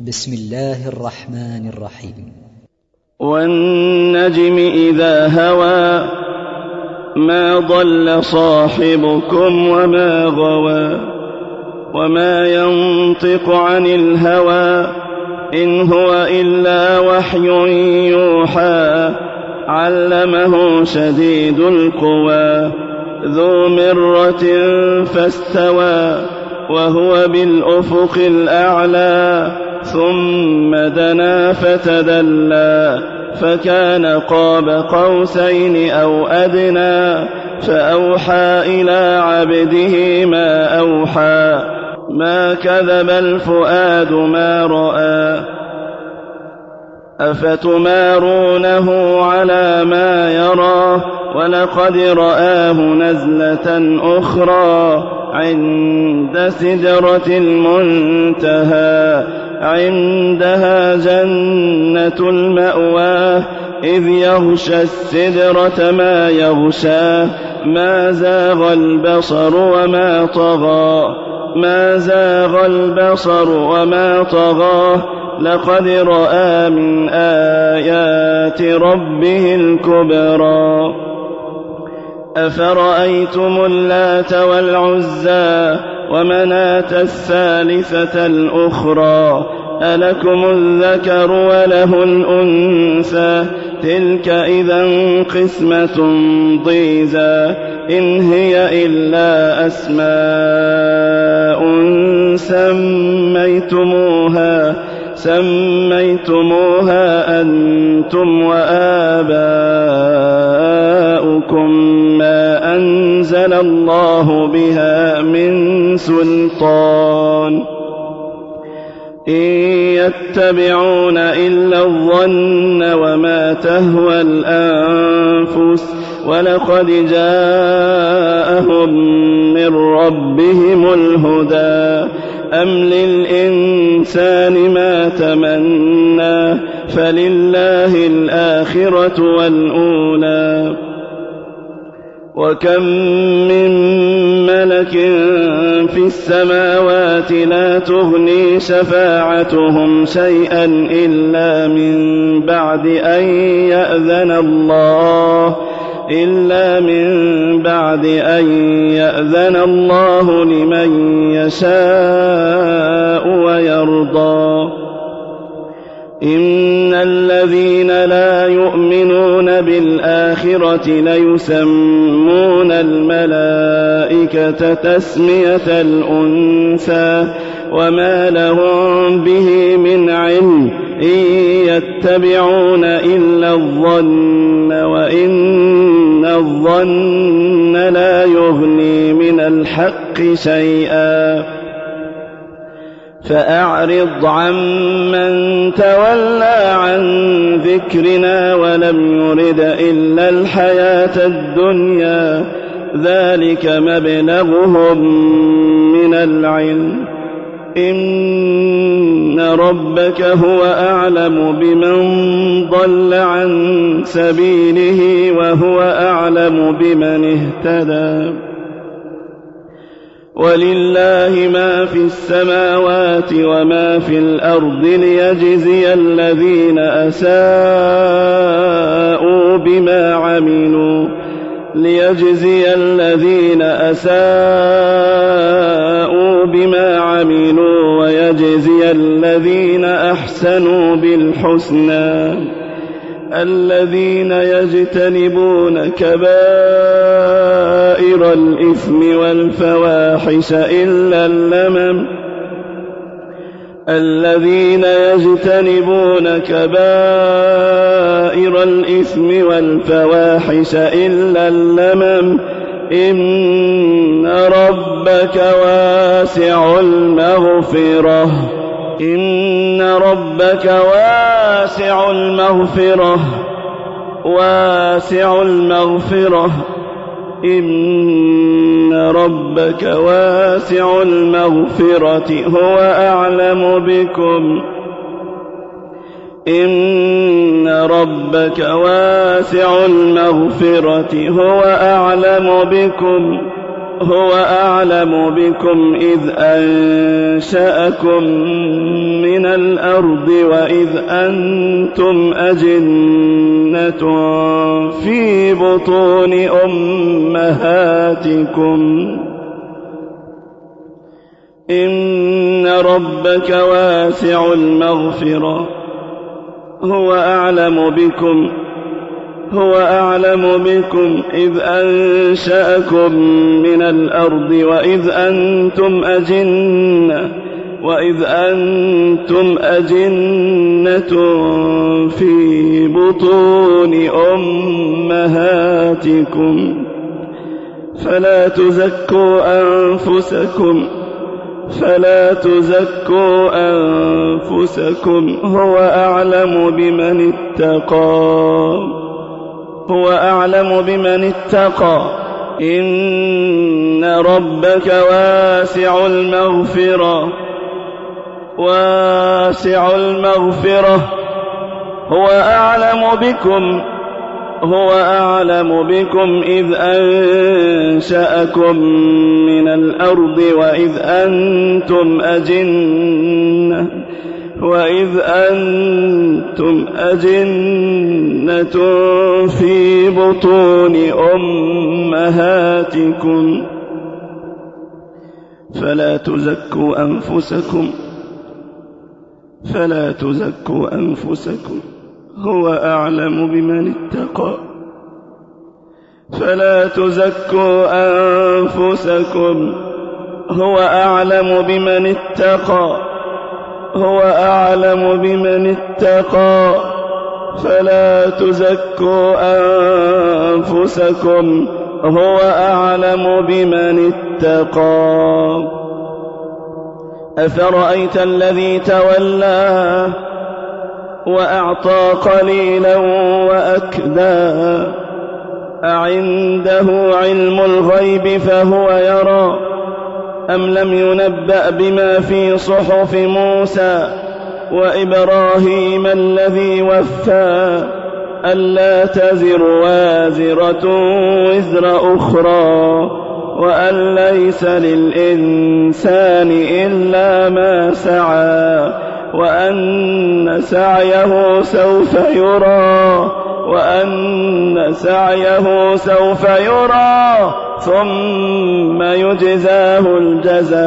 بسم الله الرحمن الرحيم. والنجم إذا هوى ما ضل صاحبكم وما غوى وما ينطق عن الهوى إن هو إلا وحي يوحى علمه شديد القوى ذو مرة فاستوى وهو بالأفق الأعلى ثم دنا فتدلى فكان قاب قوسين أو أدنى فأوحى إلى عبده ما أوحى ما كذب الفؤاد ما رأى أفتمارونه على ما يرى ولقد رآه نزلة أخرى عند سدرة المنتهى عندها جنة المأوى إذ يغشى السدرة ما يغشى ما زاغ البصر وما طغى ما زاغ البصر وما طغى لقد رأى من آيات ربه الكبرى أفرأيتم اللات والعزى ومناة الثالثة الأخرى ألكم الذكر وله الأنثى تلك إذا قسمة ضيزى إن هي إلا أسماء سميتموها أنتم وآباؤكم ما أنزل الله بها من سلطان إن يتبعون إلا الظن وما تهوى الأنفس ولقد جاءهم من ربهم الهدى أم للإنسان ما تمنى فلله الآخرة والأولى وكم من ملك في السماوات لا تغني شفاعتهم شيئا إلا من بعد أن يأذن الله لمن يشاء ويرضى إن الذين لا يؤمنون بالآخرة ليسمون الملائكة تسمية الأنثى وما لهم به من علم إن يتبعون إلا الظن وإن الظن لا يغني من الحق شيئا فأعرض عمن تولى عن ذكرنا ولم يرد إلا الحياة الدنيا ذلك مبلغهم من العلم إن ربك هو أعلم بمن ضل عن سبيله وهو أعلم بمن اهتدى ولله ما في السماوات وما في الأرض ليجزي الذين أساءوا بما عملوا ويجزي الذين أحسنوا بالحسنى الذين يجتنبون كبائر الإثم والفواحش إلا اللمم إن ربك واسع المغفرة هو أعلم بكم إن ربك واسع المغفرة هو أعلم بكم هو أعلم بكم إذ أنشأكم من الأرض وإذ أنتم أجنة في بطون أمهاتكم إن ربك واسع المغفرة هو أعلم بكم إذ أنشأكم من الأرض وإذ أنتم أجنة في بطون أمهاتكم فلا تزكوا أنفسكم هو أعلم بمن اتقى إن ربك واسع المغفرة هو أعلم بكم إذ أنشأكم من الأرض وإذ أنتم أجنة في بطون أمهاتكم فلا تزكوا أنفسكم هو أعلم بمن اتقى هو أعلم بمن اتقى فلا تزكوا أنفسكم هو أعلم بمن اتقى أفرأيت الذي تولى وأعطى قليلا وأكدى أعنده علم الغيب فهو يرى أم لم ينبأ بما في صحف موسى وإبراهيم الذي وفى ألا تزر وازرة وزر أخرى وأن ليس للإنسان إلا ما سعى وأن سعيه سوف يرى ثم يجزاه الجزاء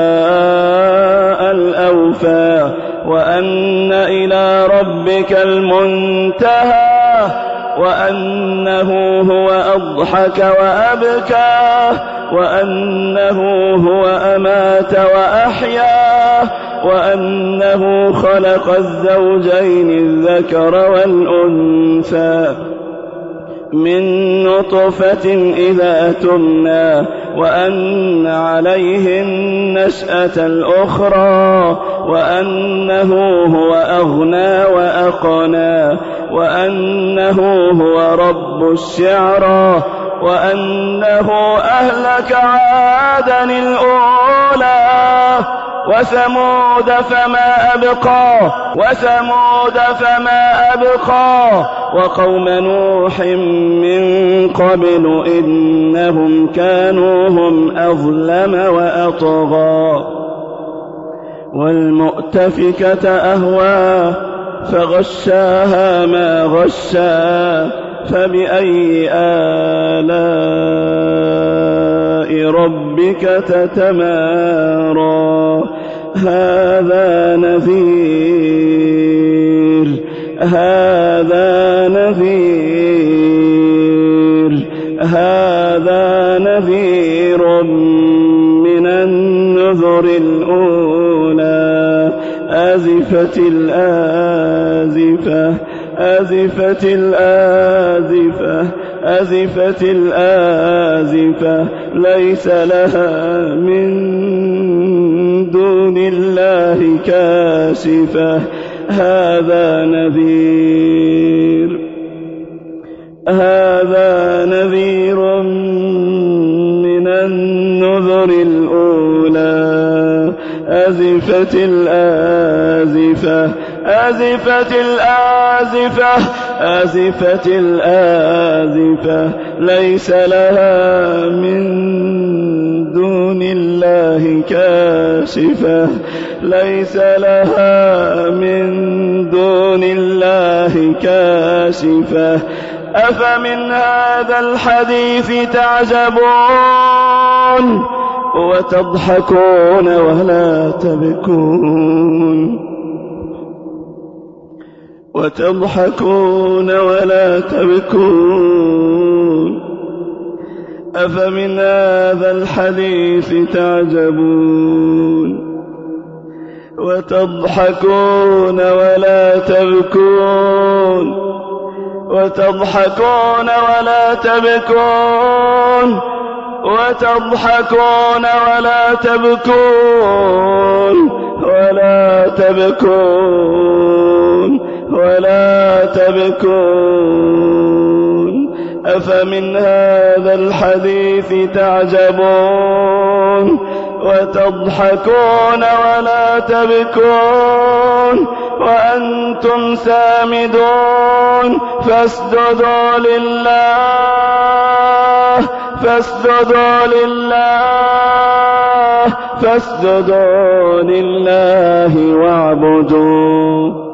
الأوفى وأن إلى ربك المنتهى وأنه هو أضحك وأبكى وأنه هو أمات وأحيا وأنه خلق الزوجين الذكر والأنثى من نطفة إذا تمنى وأن عليه النشأة الأخرى وأنه هو أغنى وأقنى وأنه هو رب الشعرى وأنه أهلك عادا الأولى وثمود فما أبقى وقوم نوح من قبل إنهم كانوا هم أظلم وأطغى والمؤتفكة أهوى فغشاها ما غشا فبأي آلاء ربك تتمارى هذا نذير من النذر الأولى أزفت الآزفة ليس لها من دون الله كاشفة هذا نذير من النذر الأولى أزفت الآزفة ليس لها من دون الله كاشفة ليس لها من دون الله كاشفة أفمن هذا الحديث تعجبون وتضحكون ولا تبكون أفمن هذا الحديث تعجبون وتضحكون ولا تبكون أفمن هذا الحديث تعجبون وتضحكون ولا تبكون وأنتم سامدون فاسجدوا لله واعبدوا